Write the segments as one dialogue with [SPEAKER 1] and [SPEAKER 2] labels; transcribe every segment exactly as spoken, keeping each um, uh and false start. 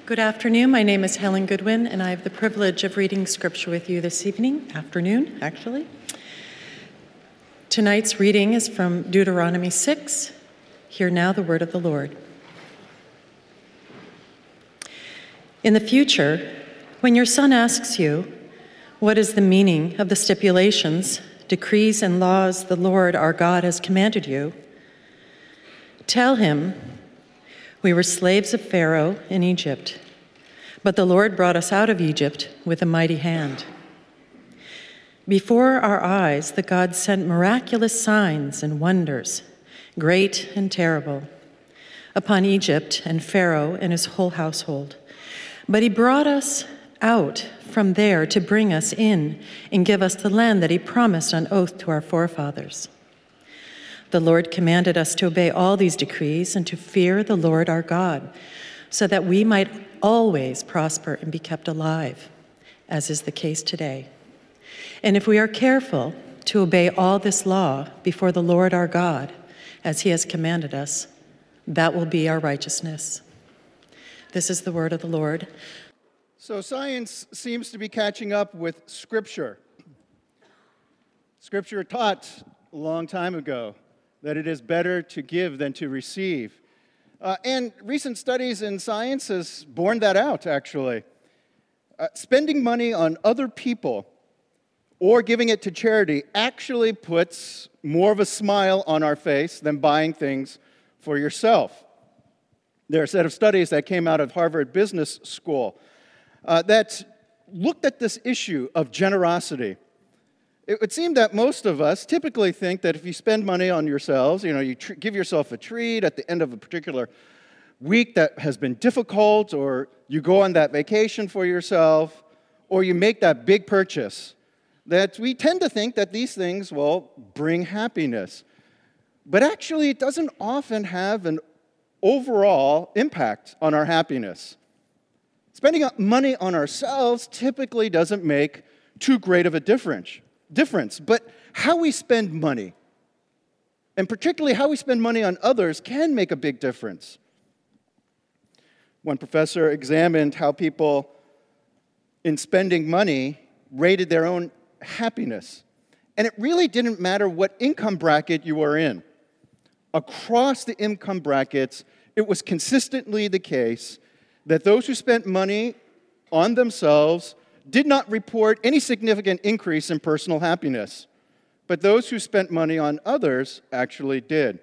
[SPEAKER 1] Good afternoon. My name is Helen Goodwin, and I have the privilege of reading scripture with you this evening, afternoon, actually. Tonight's reading is from Deuteronomy six. Hear now the word of the Lord. In the future, when your son asks you, what is the meaning of the stipulations, decrees, and laws the Lord our God has commanded you, tell him, we were slaves of Pharaoh in Egypt, but the Lord brought us out of Egypt with a mighty hand. Before our eyes, the God sent miraculous signs and wonders, great and terrible, upon Egypt and Pharaoh and his whole household. But he brought us out from there to bring us in and give us the land that he promised on oath to our forefathers. The Lord commanded us to obey all these decrees and to fear the Lord our God, so that we might always prosper and be kept alive, as is the case today. And if we are careful to obey all this law before the Lord our God, as he has commanded us, that will be our righteousness. This is the word of the Lord.
[SPEAKER 2] So science seems to be catching up with Scripture. Scripture taught a long time ago that it is better to give than to receive. Uh, and recent studies in science has borne that out, actually. Uh, spending money on other people or giving it to charity actually puts more of a smile on our face than buying things for yourself. There are a set of studies that came out of Harvard Business School uh, that looked at this issue of generosity. It would seem that most of us typically think that if you spend money on yourselves, you know, you tr- give yourself a treat at the end of a particular week that has been difficult, or you go on that vacation for yourself, or you make that big purchase, that we tend to think that these things will bring happiness. But actually, it doesn't often have an overall impact on our happiness. Spending money on ourselves typically doesn't make too great of a difference. difference. But how we spend money, and particularly how we spend money on others, can make a big difference. One professor examined how people in spending money rated their own happiness. And it really didn't matter what income bracket you were in. Across the income brackets, it was consistently the case that those who spent money on themselves did not report any significant increase in personal happiness, but those who spent money on others actually did.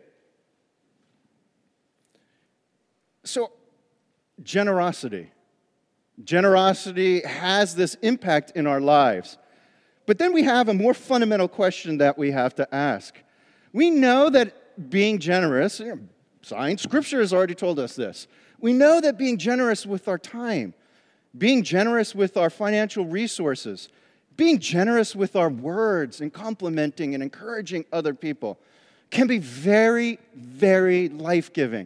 [SPEAKER 2] So, generosity. Generosity has this impact in our lives. But then we have a more fundamental question that we have to ask. We know that being generous, you know, science, Scripture has already told us this. We know that being generous with our time, being generous with our financial resources, being generous with our words and complimenting and encouraging other people can be very, very life-giving.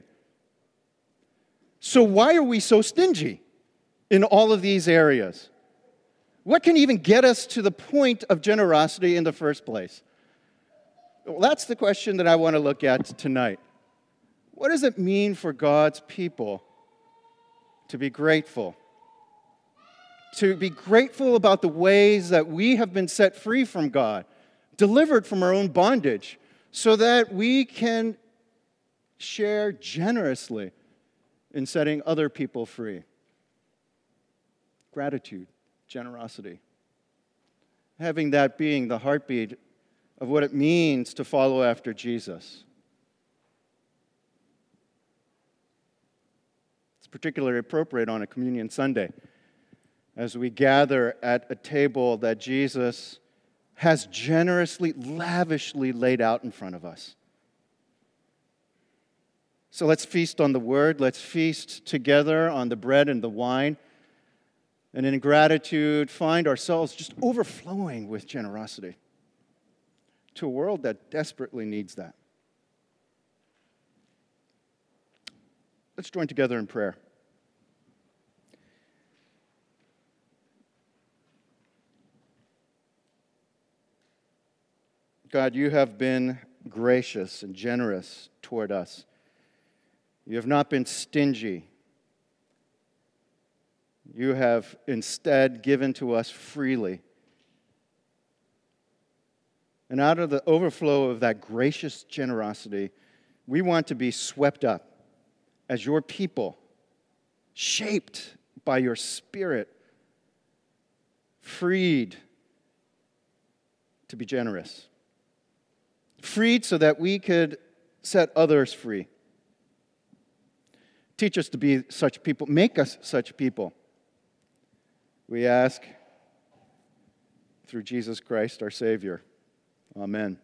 [SPEAKER 2] So why are we so stingy in all of these areas? What can even get us to the point of generosity in the first place? Well, that's the question that I want to look at tonight. What does it mean for God's people to be grateful? To be grateful about the ways that we have been set free from God, delivered from our own bondage, so that we can share generously in setting other people free. Gratitude, generosity. Having that being the heartbeat of what it means to follow after Jesus. It's particularly appropriate on a Communion Sunday, as we gather at a table that Jesus has generously, lavishly laid out in front of us. So let's feast on the Word. Let's feast together on the bread and the wine. And in gratitude, find ourselves just overflowing with generosity to a world that desperately needs that. Let's join together in prayer. God, you have been gracious and generous toward us. You have not been stingy. you have instead given to us freely. And out of the overflow of that gracious generosity, we want to be swept up as your people, shaped by your Spirit, freed to be generous, freed so that we could set others free. Teach us to be such people. Make us such people. We ask through Jesus Christ, our Savior. Amen.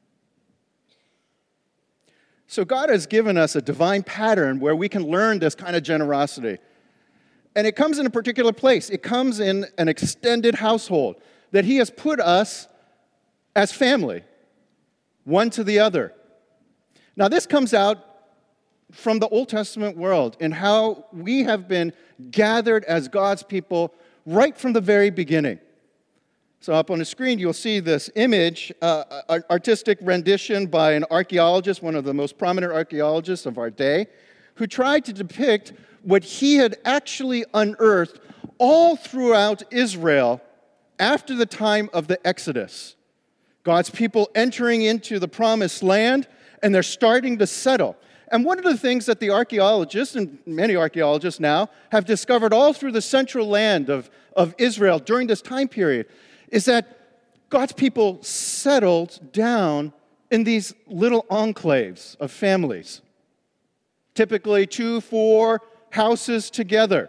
[SPEAKER 2] So God has given us a divine pattern where we can learn this kind of generosity. And it comes in a particular place. It comes in an extended household that He has put us as family, one to the other. Now, this comes out from the Old Testament world and how we have been gathered as God's people right from the very beginning. So up on the screen, you'll see this image, uh, an artistic rendition by an archaeologist, one of the most prominent archaeologists of our day, who tried to depict what he had actually unearthed all throughout Israel after the time of the Exodus. God's people entering into the promised land, and they're starting to settle. And one of the things that the archaeologists, and many archaeologists now, have discovered all through the central land of, of Israel during this time period is that God's people settled down in these little enclaves of families, typically two, four houses together,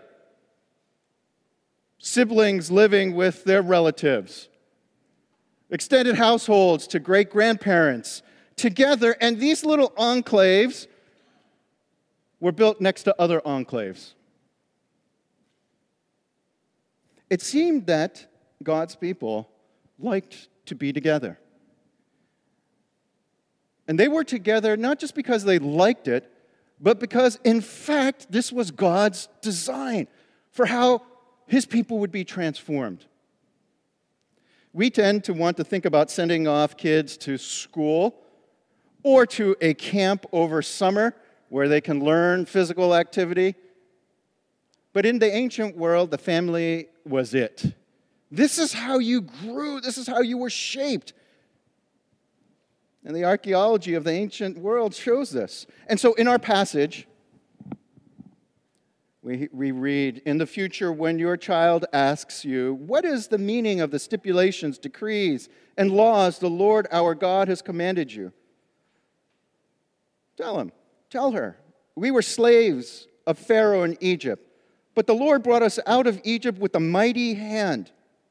[SPEAKER 2] siblings living with their relatives, extended households to great-grandparents together, and these little enclaves were built next to other enclaves. It seemed that God's people liked to be together. And they were together not just because they liked it, but because, in fact, this was God's design for how His people would be transformed. We tend to want to think about sending off kids to school or to a camp over summer where they can learn physical activity. But in the ancient world, the family was it. This is how you grew. This is how you were shaped. And the archaeology of the ancient world shows this. And so in our passage, we, we read, "In the future, when your child asks you, 'What is the meaning of the stipulations, decrees, and laws the Lord our God has commanded you?' Tell him, tell her, 'We were slaves of Pharaoh in Egypt, but the Lord brought us out of Egypt with a mighty hand.'"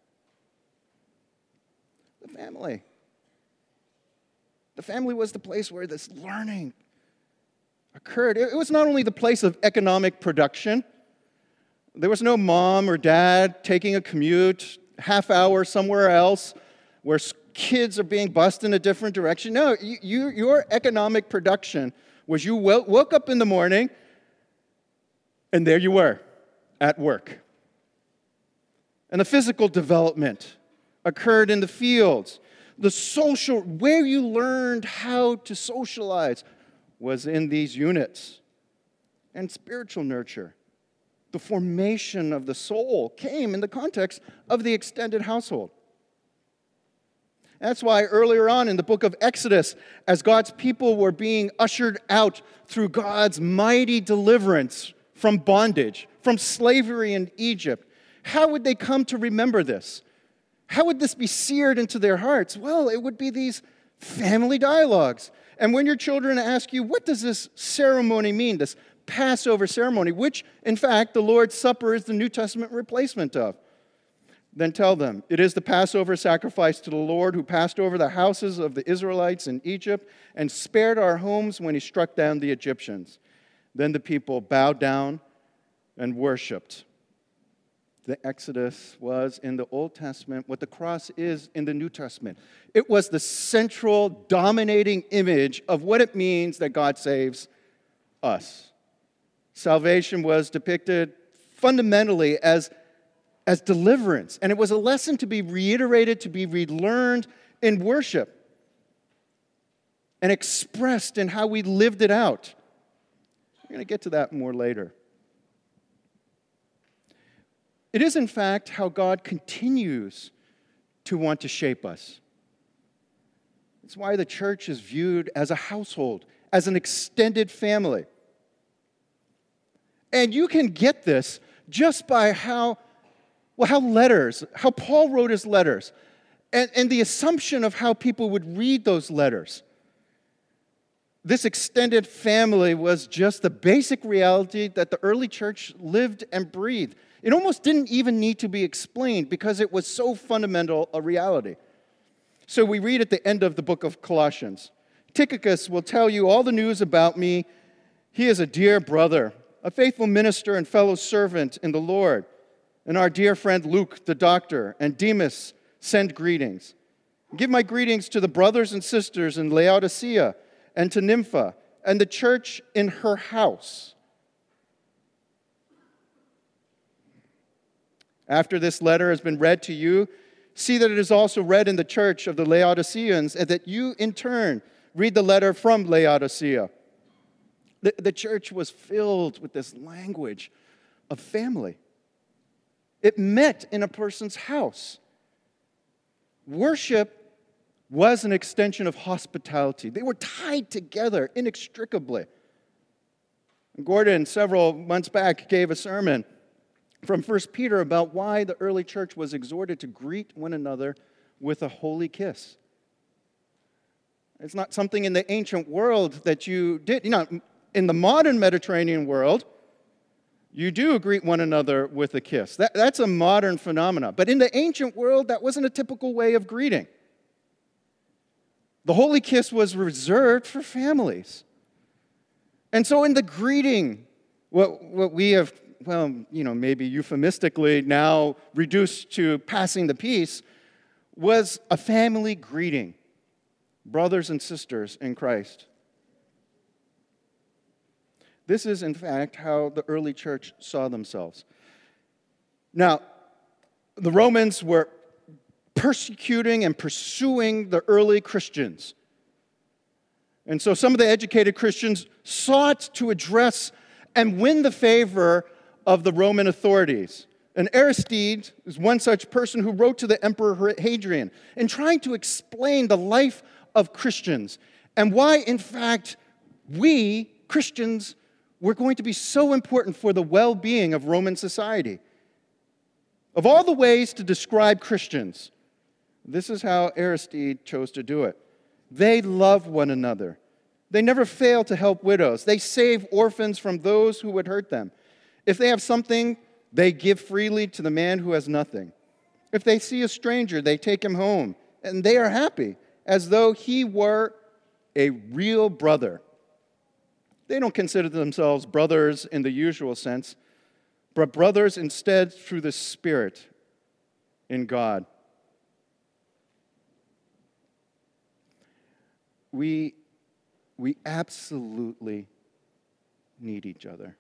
[SPEAKER 2] The family. The family was the place where this learning occurred. It was not only the place of economic production. There was no mom or dad taking a commute, half hour somewhere else, where kids are being bussed in a different direction. No, you, you, your economic production was you woke up in the morning, and there you were, at work. And the physical development occurred in the fields. The social, where you learned how to socialize was in these units. And spiritual nurture, the formation of the soul, came in the context of the extended household. That's why earlier on in the book of Exodus, as God's people were being ushered out through God's mighty deliverance from bondage, from slavery in Egypt, how would they come to remember this? How would this be seared into their hearts? Well, it would be these family dialogues. And when your children ask you, what does this ceremony mean, this Passover ceremony, which, in fact, the Lord's Supper is the New Testament replacement of, then tell them, it is the Passover sacrifice to the Lord who passed over the houses of the Israelites in Egypt and spared our homes when He struck down the Egyptians. Then the people bowed down and worshiped. The Exodus was in the Old Testament what the cross is in the New Testament. It was the central, dominating image of what it means that God saves us. Salvation was depicted fundamentally as, as deliverance, and it was a lesson to be reiterated, to be relearned in worship, and expressed in how we lived it out. We're going to get to that more later. It is, in fact, how God continues to want to shape us. It's why the church is viewed as a household, as an extended family. And you can get this just by how, well, how letters, how Paul wrote his letters, and, and the assumption of how people would read those letters. This extended family was just the basic reality that the early church lived and breathed. It almost didn't even need to be explained because it was so fundamental a reality. So we read at the end of the book of Colossians, Tychicus will tell you all the news about me. He is a dear brother, a faithful minister and fellow servant in the Lord. And our dear friend Luke, the doctor, and Demas send greetings. Give my greetings to the brothers and sisters in Laodicea and to Nympha and the church in her house. After this letter has been read to you, see that it is also read in the church of the Laodiceans, and that you, in turn, read the letter from Laodicea. The, the church was filled with this language of family. It met in a person's house. Worship was an extension of hospitality. They were tied together inextricably. Gordon, several months back, gave a sermon from First Peter about why the early church was exhorted to greet one another with a holy kiss. It's not something in the ancient world that you did. You know, in the modern Mediterranean world, you do greet one another with a kiss. That, that's a modern phenomenon. But in the ancient world, that wasn't a typical way of greeting. The holy kiss was reserved for families. And so in the greeting, what, what we have, well, you know, maybe euphemistically now reduced to passing the peace, was a family greeting, brothers and sisters in Christ. This is, in fact, how the early church saw themselves. Now, the Romans were persecuting and pursuing the early Christians. And so some of the educated Christians sought to address and win the favor of the Roman authorities. And Aristide is one such person who wrote to the Emperor Hadrian in trying to explain the life of Christians and why, in fact, we, Christians, were going to be so important for the well-being of Roman society. Of all the ways to describe Christians, this is how Aristide chose to do it. They love one another. They never fail to help widows. They save orphans from those who would hurt them. If they have something, they give freely to the man who has nothing. If they see a stranger, they take him home, and they are happy, as though he were a real brother. They don't consider themselves brothers in the usual sense, but brothers instead through the Spirit in God. We, we absolutely need each other.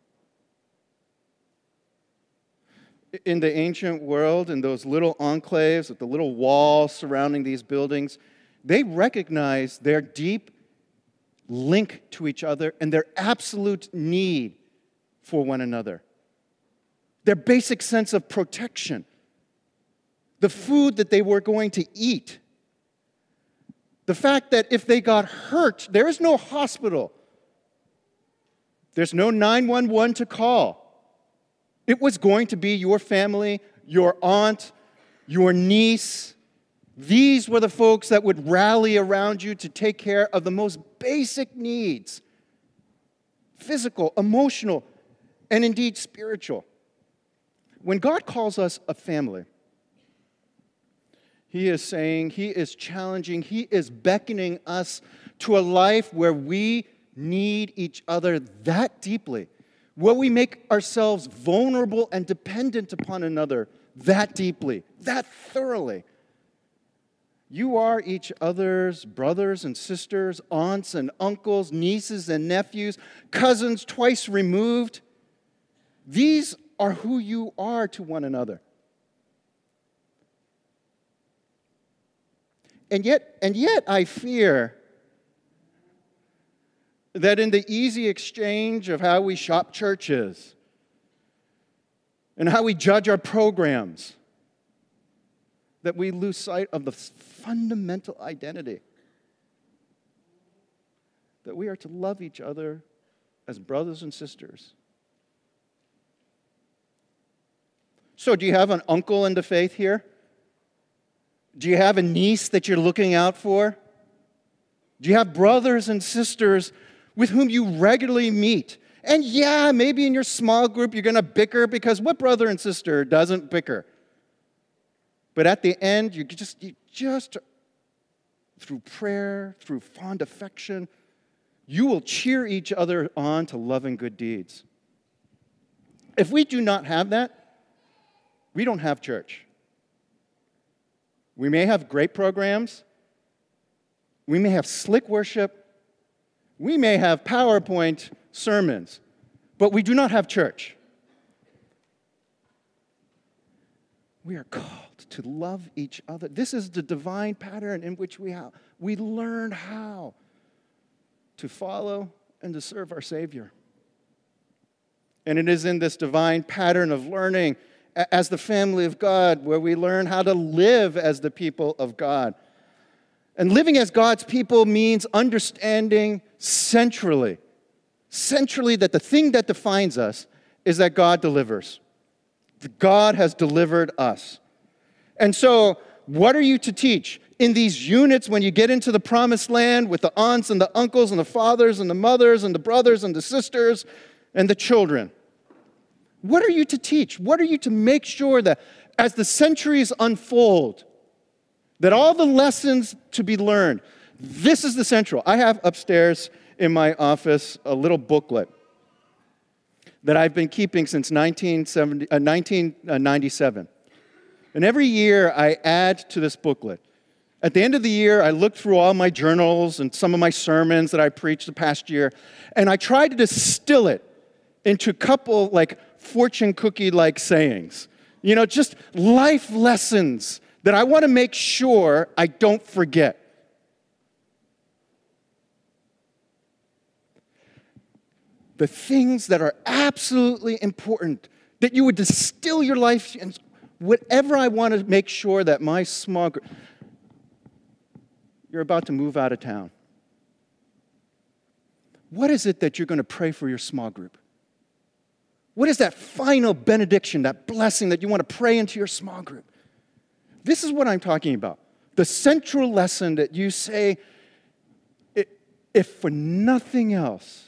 [SPEAKER 2] In the ancient world, in those little enclaves with the little walls surrounding these buildings, they recognized their deep link to each other and their absolute need for one another. Their basic sense of protection. The food that they were going to eat. The fact that if they got hurt, there is no hospital. There's no nine one one to call. It was going to be your family, your aunt, your niece. These were the folks that would rally around you to take care of the most basic needs. Physical, emotional, and indeed spiritual. When God calls us a family, He is saying, He is challenging, He is beckoning us to a life where we need each other that deeply, where we make ourselves vulnerable and dependent upon another that deeply, that thoroughly. You are each other's brothers and sisters, aunts and uncles, nieces and nephews, cousins twice removed. These are who you are to one another. And yet, and yet I fear that in the easy exchange of how we shop churches, and how we judge our programs, that we lose sight of the fundamental identity that we are to love each other as brothers and sisters. So, do you have an uncle in the faith here? Do you have a niece that you're looking out for? Do you have brothers and sisters with whom you regularly meet? And yeah, maybe in your small group you're going to bicker, because what brother and sister doesn't bicker? But at the end, you just, you just through prayer, through fond affection, you will cheer each other on to love and good deeds. If we do not have that, we don't have church. We may have great programs. We may have slick worship. We may have PowerPoint sermons, but we do not have church. We are called to love each other. This is the divine pattern in which we have, we learn how to follow and to serve our Savior. And it is in this divine pattern of learning as the family of God where we learn how to live as the people of God. And living as God's people means understanding centrally, centrally that the thing that defines us is that God delivers. God has delivered us. And so, what are you to teach? In these units, when you get into the promised land with the aunts and the uncles and the fathers and the mothers and the brothers and the sisters and the children, what are you to teach? What are you to make sure that as the centuries unfold, that all the lessons to be learned, this is the central. I have upstairs in my office a little booklet that I've been keeping since nineteen ninety-seven. And every year I add to this booklet. At the end of the year, I look through all my journals and some of my sermons that I preached the past year, and I try to distill it into a couple like fortune cookie-like sayings. You know, just life lessons that I want to make sure I don't forget. The things that are absolutely important, that you would distill your life in, whatever I want to make sure that my small group, you're about to move out of town. What is it that you're going to pray for your small group? What is that final benediction, that blessing that you want to pray into your small group? This is what I'm talking about. The central lesson that you say, if for nothing else,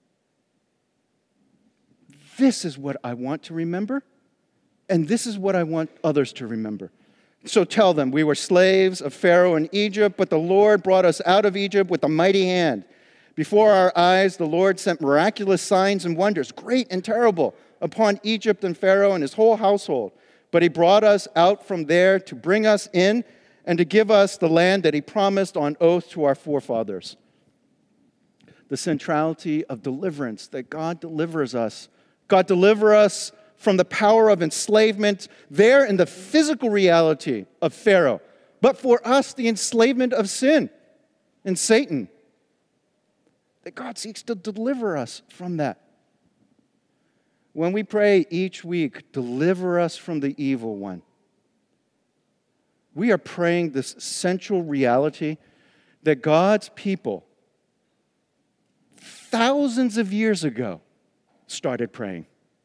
[SPEAKER 2] this is what I want to remember, and this is what I want others to remember. So tell them, we were slaves of Pharaoh in Egypt, but the Lord brought us out of Egypt with a mighty hand. Before our eyes, the Lord sent miraculous signs and wonders, great and terrible, upon Egypt and Pharaoh and his whole household. But he brought us out from there to bring us in and to give us the land that he promised on oath to our forefathers. The centrality of deliverance, that God delivers us. God deliver us from the power of enslavement there in the physical reality of Pharaoh. But for us, the enslavement of sin and Satan. That God seeks to deliver us from that. When we pray each week, deliver us from the evil one, we are praying this central reality that God's people, thousands of years ago, started praying.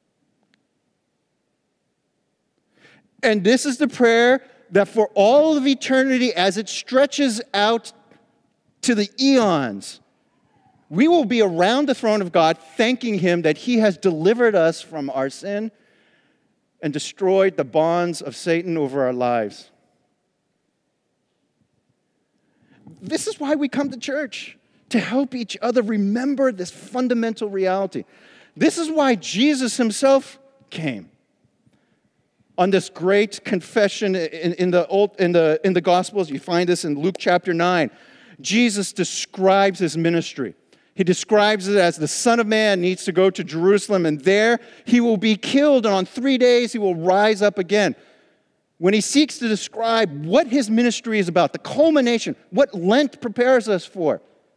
[SPEAKER 2] And this is the prayer that for all of eternity, as it stretches out to the eons, we will be around the throne of God thanking him that he has delivered us from our sin and destroyed the bonds of Satan over our lives. This is why we come to church, to help each other remember this fundamental reality. This is why Jesus himself came. On this great confession in, in, the old, in, the, in the Gospels, you find this in Luke chapter nine. Jesus describes his ministry. He describes it as the Son of Man needs to go to Jerusalem, and there he will be killed, and on three days he will rise up again. When he seeks to describe what his ministry is about, the culmination, what Lent prepares us for,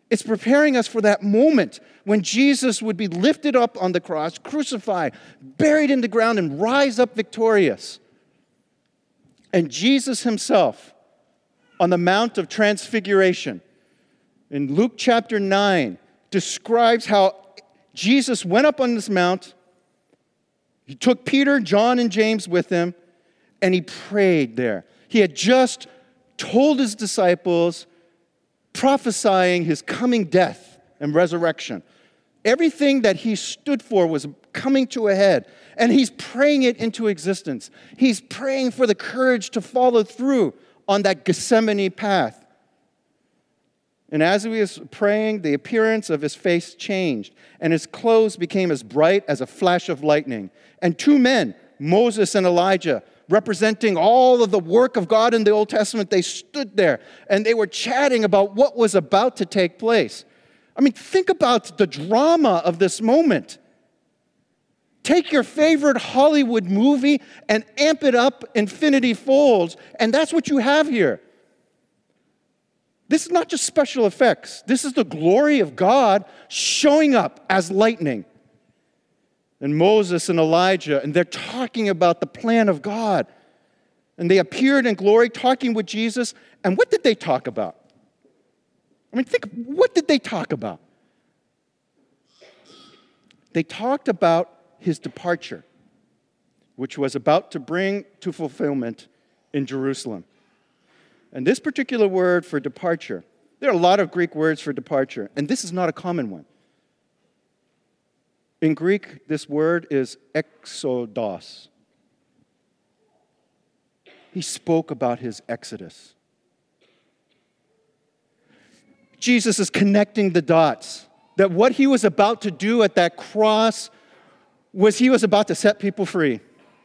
[SPEAKER 2] It's preparing us for that moment when Jesus would be lifted up on the cross, crucified, buried in the ground, and rise up victorious. And Jesus himself, on the Mount of Transfiguration, in Luke chapter nine, describes how Jesus went up on this mount. He took Peter, John, and James with him, and he prayed there. He had just told his disciples, prophesying his coming death and resurrection. Everything that he stood for was coming to a head, and he's praying it into existence. He's praying for the courage to follow through on that Gethsemane path. And as he was praying, the appearance of his face changed, and his clothes became as bright as a flash of lightning. And two men, Moses and Elijah, representing all of the work of God in the Old Testament, they stood there, and they were chatting about what was about to take place. I mean, think about the drama of this moment. Take your favorite Hollywood movie and amp it up infinity folds, and that's what you have here. This is not just special effects. This is the glory of God showing up as lightning. And Moses and Elijah, and they're talking about the plan of God. And they appeared in glory talking with Jesus. And what did they talk about? I mean, think, what did they talk about? They talked about his departure, which was about to bring to fulfillment in Jerusalem. And this particular word for departure, there are a lot of Greek words for departure, and this is not a common one. In Greek, this word is exodos. He spoke about his exodus. Jesus is connecting the dots, that what he was about to do at that cross was he was about to set people free.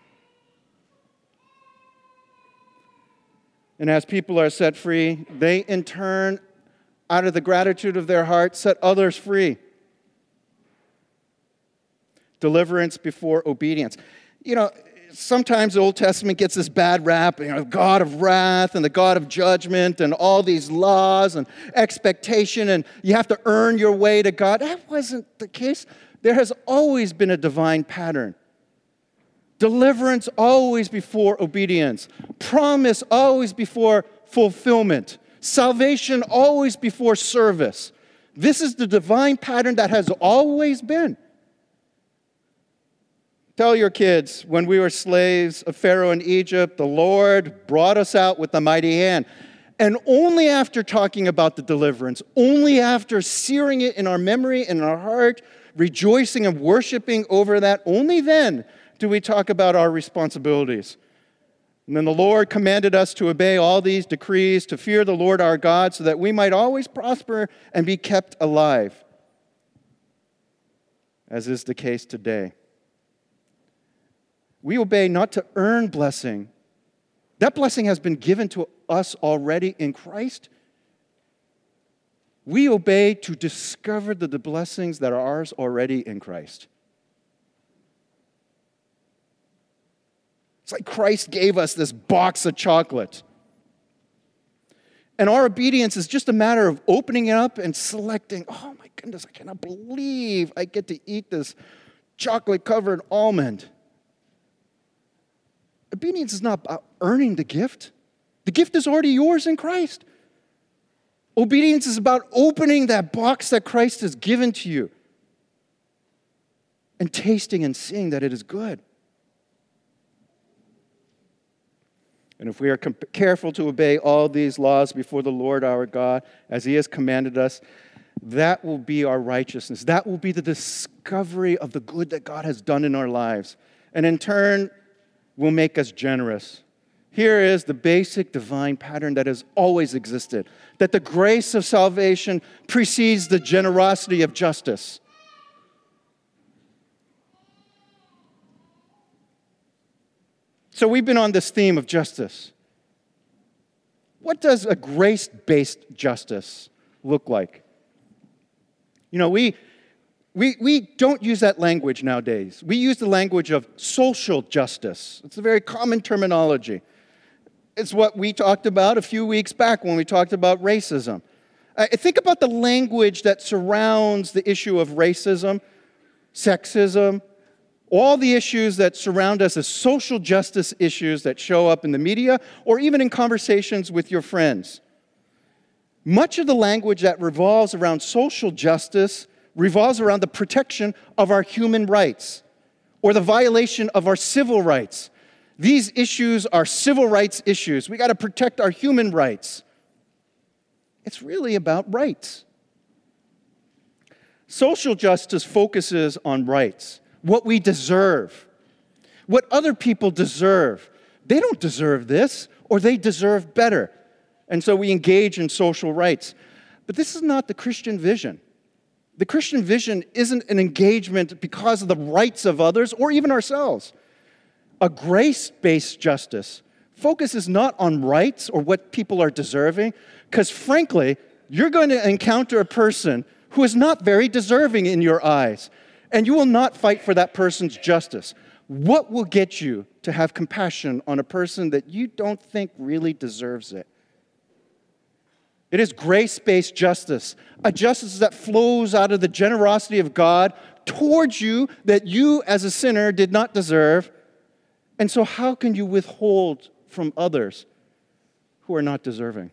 [SPEAKER 2] And as people are set free, they in turn, out of the gratitude of their heart, set others free. Deliverance before obedience. You know, sometimes the Old Testament gets this bad rap, you know, God of wrath and the God of judgment and all these laws and expectation, and you have to earn your way to God. That wasn't the case. There has always been a divine pattern. Deliverance always before obedience. Promise always before fulfillment. Salvation always before service. This is the divine pattern that has always been. Tell your kids, when we were slaves of Pharaoh in Egypt, the Lord brought us out with a mighty hand. And only after talking about the deliverance, only after searing it in our memory and in our heart, rejoicing and worshiping over that, only then do we talk about our responsibilities. And then the Lord commanded us to obey all these decrees, to fear the Lord our God, so that we might always prosper and be kept alive, as is the case today. We obey not to earn blessing. That blessing has been given to us already in Christ. We obey to discover the, the blessings that are ours already in Christ. It's like Christ gave us this box of chocolate. And our obedience is just a matter of opening it up and selecting, oh my goodness, I cannot believe I get to eat this chocolate-covered almond. Obedience is not about earning the gift. The gift is already yours in Christ. Obedience is about opening that box that Christ has given to you and tasting and seeing that it is good. And if we are careful to obey all these laws before the Lord our God, as he has commanded us, that will be our righteousness. That will be the discovery of the good that God has done in our lives. And in turn, will make us generous. Here is the basic divine pattern that has always existed, that the grace of salvation precedes the generosity of justice. So we've been on this theme of justice. What does a grace-based justice look like? You know, we, we, we don't use that language nowadays. We use the language of social justice. It's a very common terminology. It's what we talked about a few weeks back when we talked about racism. Uh, think about the language that surrounds the issue of racism, sexism, all the issues that surround us as social justice issues that show up in the media or even in conversations with your friends. Much of the language that revolves around social justice revolves around the protection of our human rights or the violation of our civil rights. These issues are civil rights issues. We got to protect our human rights. It's really about rights. Social justice focuses on rights, what we deserve, what other people deserve. They don't deserve this, or they deserve better. And so we engage in social rights. But this is not the Christian vision. The Christian vision isn't an engagement because of the rights of others or even ourselves. A grace-based justice focuses not on rights or what people are deserving, because frankly, you're going to encounter a person who is not very deserving in your eyes, and you will not fight for that person's justice. What will get you to have compassion on a person that you don't think really deserves it? It is grace-based justice, a justice that flows out of the generosity of God towards you that you as a sinner did not deserve. And so how can you withhold from others who are not deserving?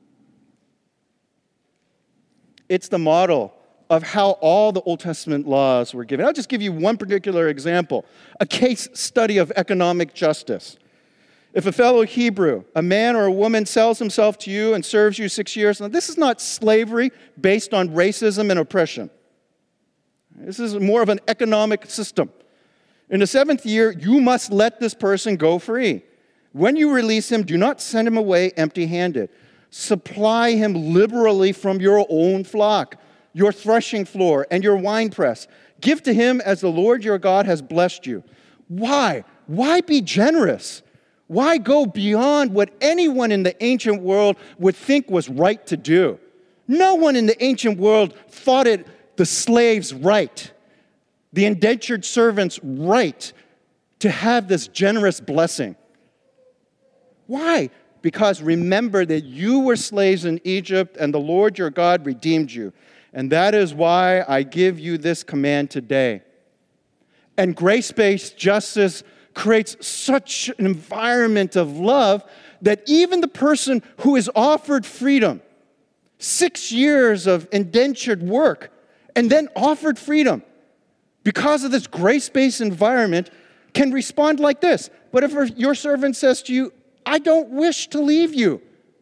[SPEAKER 2] It's the model of how all the Old Testament laws were given. I'll just give you one particular example, a case study of economic justice. If a fellow Hebrew, a man or a woman, sells himself to you and serves you six years, now this is not slavery based on racism and oppression. This is more of an economic system. In the seventh year, you must let this person go free. When you release him, do not send him away empty-handed. Supply him liberally from your own flock, your threshing floor, and your winepress. Give to him as the Lord your God has blessed you. Why? Why be generous? Why go beyond what anyone in the ancient world would think was right to do? No one in the ancient world thought it the slave's right, the indentured servant's right to have this generous blessing. Why? Because remember that you were slaves in Egypt and the Lord your God redeemed you. And that is why I give you this command today. And grace-based justice creates such an environment of love that even the person who is offered freedom, six years of indentured work, and then offered freedom, because of this grace-based environment, can respond like this. But if your servant says to you, I don't wish to leave you.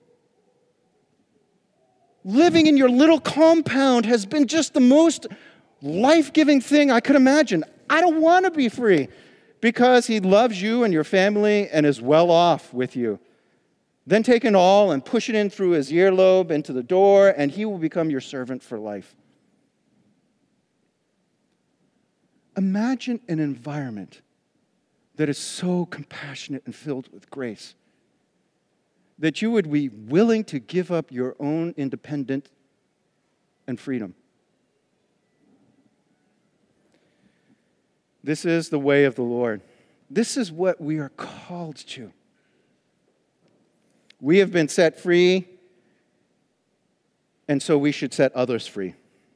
[SPEAKER 2] Living in your little compound has been just the most life-giving thing I could imagine. I don't want to be free. Because he loves you and your family and is well off with you. Then take an awl and push it in through his earlobe into the door, and he will become your servant for life. Imagine an environment that is so compassionate and filled with grace that you would be willing to give up your own independence and freedom. This is the way of the Lord. This is what we are called to. We have been set free, and so we should set others free.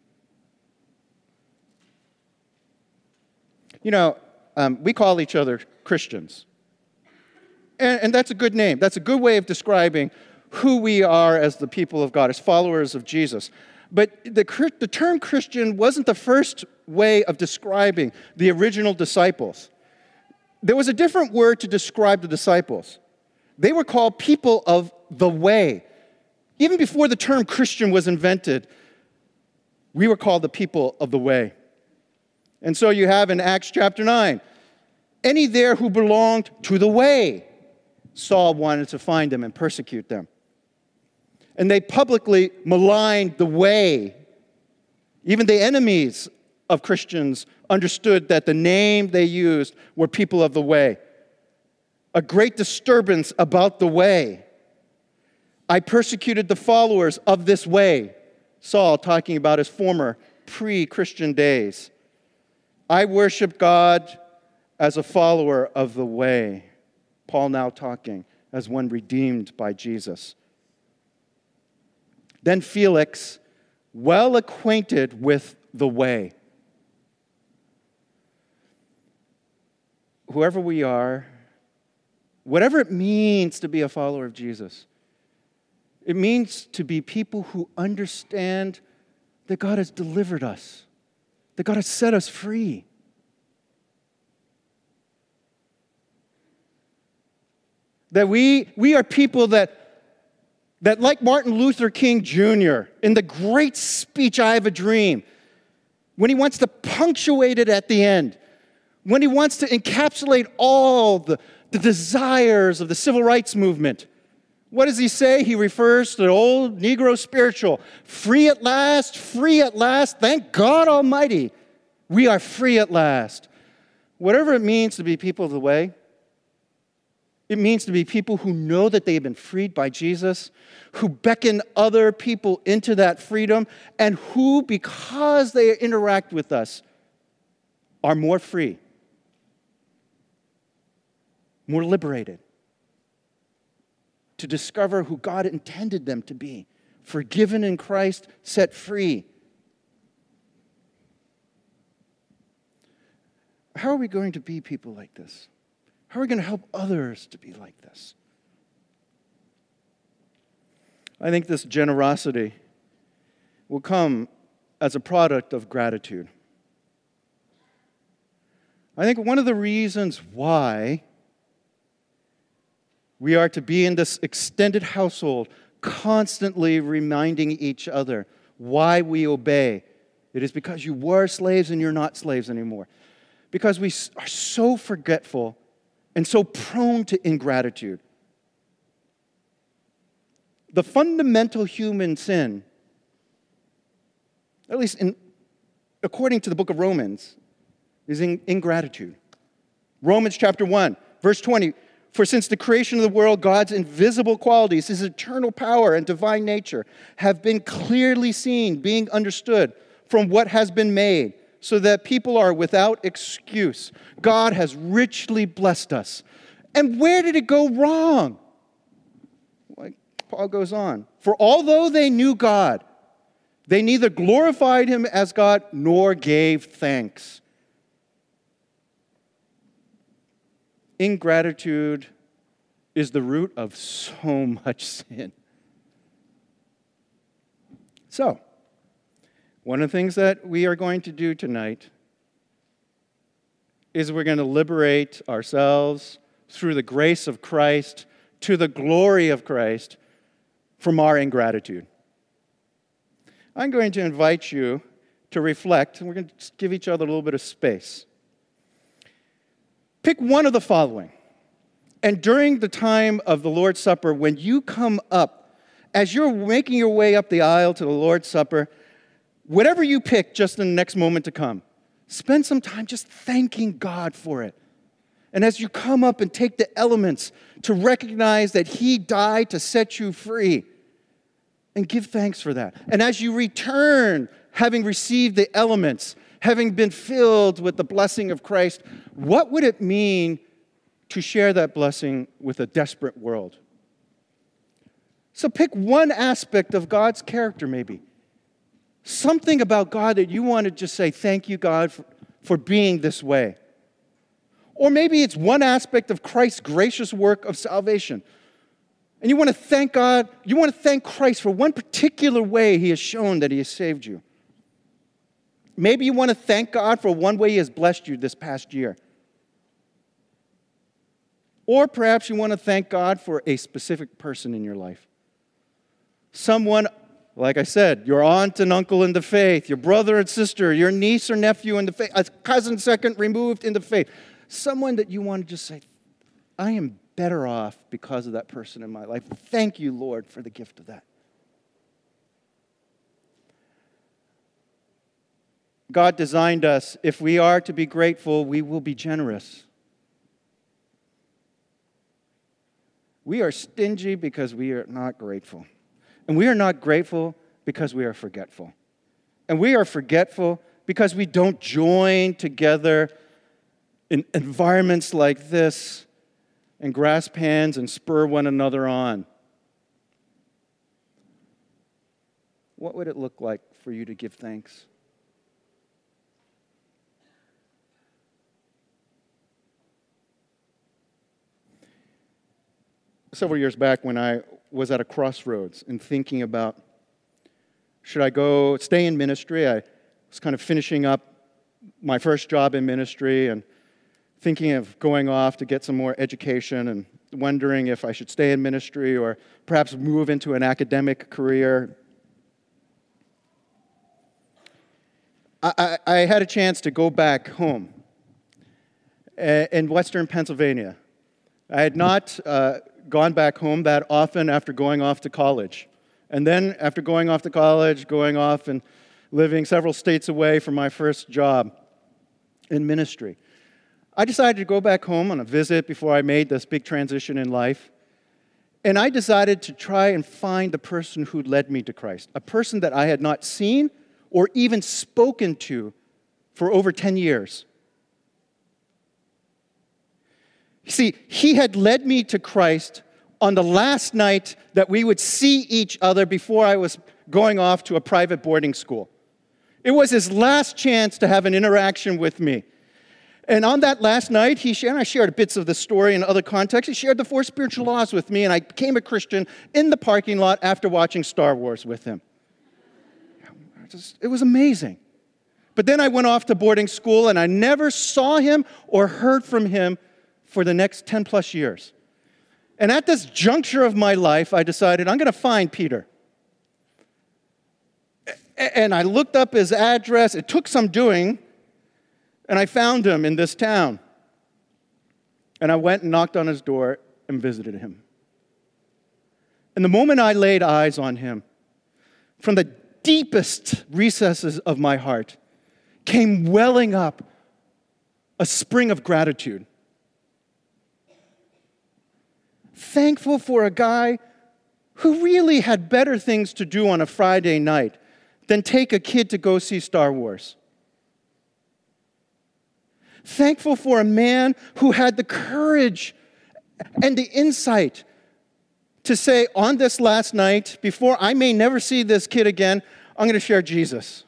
[SPEAKER 2] You know, um, we call each other Christians. And, and that's a good name. That's a good way of describing who we are as the people of God, as followers of Jesus. But the, the term Christian wasn't the first way of describing the original disciples. There was a different word to describe the disciples. They were called people of the way. Even before the term Christian was invented, we were called the people of the way. And so you have in Acts chapter nine, any there who belonged to the way, Saul wanted to find them and persecute them. And they publicly maligned the way. Even the enemies of Christians understood that the name they used were people of the way. A great disturbance about the way. I persecuted the followers of this way. Saul talking about his former pre-Christian days. I worship God as a follower of the way. Paul now talking as one redeemed by Jesus. Then Felix, well acquainted with the way. Whoever we are, whatever it means to be a follower of Jesus, it means to be people who understand that God has delivered us, that God has set us free. That we, we are people that, that, like Martin Luther King Junior, in the great speech, I Have a Dream, when he wants to punctuate it at the end, when he wants to encapsulate all the, the desires of the civil rights movement, what does he say? He refers to the old Negro spiritual. Free at last, free at last. Thank God Almighty, we are free at last. Whatever it means to be people of the way, it means to be people who know that they have been freed by Jesus, who beckon other people into that freedom, and who, because they interact with us, are more free, more liberated, to discover who God intended them to be, forgiven in Christ, set free. How are we going to be people like this? How are we going to help others to be like this? I think this generosity will come as a product of gratitude. I think one of the reasons why we are to be in this extended household, constantly reminding each other why we obey, it is because you were slaves and you're not slaves anymore. Because we are so forgetful and so prone to ingratitude. The fundamental human sin, at least in, according to the book of Romans, is in, ingratitude. Romans chapter one, verse twenty, for since the creation of the world, God's invisible qualities, his eternal power and divine nature, have been clearly seen, being understood from what has been made, so that people are without excuse. God has richly blessed us. And where did it go wrong? Like Paul goes on. For although they knew God, they neither glorified him as God nor gave thanks. Ingratitude is the root of so much sin. So, one of the things that we are going to do tonight is we're going to liberate ourselves through the grace of Christ to the glory of Christ from our ingratitude. I'm going to invite you to reflect, and we're going to give each other a little bit of space. Pick one of the following. And during the time of the Lord's Supper, when you come up, as you're making your way up the aisle to the Lord's Supper, whatever you pick just in the next moment to come, spend some time just thanking God for it. And as you come up and take the elements to recognize that he died to set you free, and give thanks for that. And as you return, having received the elements, having been filled with the blessing of Christ, what would it mean to share that blessing with a desperate world? So pick one aspect of God's character maybe. Something about God that you want to just say, thank you, God, for, for being this way. Or maybe it's one aspect of Christ's gracious work of salvation. And you want to thank God, you want to thank Christ for one particular way he has shown that he has saved you. Maybe you want to thank God for one way he has blessed you this past year. Or perhaps you want to thank God for a specific person in your life. Someone, like I said, your aunt and uncle in the faith, your brother and sister, your niece or nephew in the faith, a cousin second removed in the faith. Someone that you want to just say, I am better off because of that person in my life. Thank you, Lord, for the gift of that. God designed us. If we are to be grateful, we will be generous. We are stingy because we are not grateful. And we are not grateful because we are forgetful. And we are forgetful because we don't join together in environments like this and grasp hands and spur one another on. what would it look like for you to give thanks? Several years back when I was at a crossroads and thinking about, should I go stay in ministry? I was kind of finishing up my first job in ministry and thinking of going off to get some more education and wondering if I should stay in ministry or perhaps move into an academic career. I, I, I had a chance to go back home uh, in western Pennsylvania. I had not uh, gone back home that often after going off to college. And then after going off to college, going off and living several states away from my first job in ministry, I decided to go back home on a visit before I made this big transition in life. And I decided to try and find the person who led me to Christ, a person that I had not seen or even spoken to for over ten years. See, he had led me to Christ on the last night that we would see each other before I was going off to a private boarding school. It was his last chance to have an interaction with me. And on that last night, he shared, and I shared bits of the story in other contexts, he shared the four spiritual laws with me, and I became a Christian in the parking lot after watching Star Wars with him. It was amazing. But then I went off to boarding school, and I never saw him or heard from him for the next ten plus years. And at this juncture of my life, I decided I'm going to find Peter. And I looked up his address. It took some doing, and I found him in this town. And I went and knocked on his door and visited him. And the moment I laid eyes on him, from the deepest recesses of my heart, came welling up a spring of gratitude. Thankful for a guy who really had better things to do on a Friday night than take a kid to go see Star Wars. Thankful for a man who had the courage and the insight to say, on this last night, before I may never see this kid again, I'm going to share Jesus.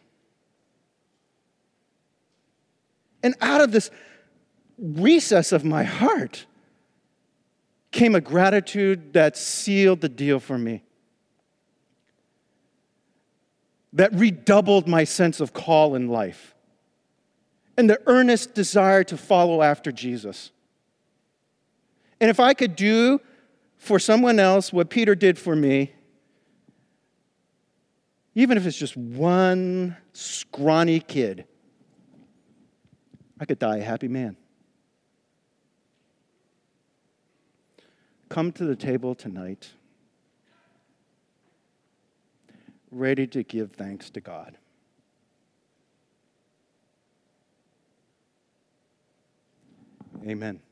[SPEAKER 2] And out of this recess of my heart came a gratitude that sealed the deal for me, that redoubled my sense of call in life, and the earnest desire to follow after Jesus. And if I could do for someone else what Peter did for me, even if it's just one scrawny kid, I could die a happy man. Come to the table tonight, ready to give thanks to God. Amen.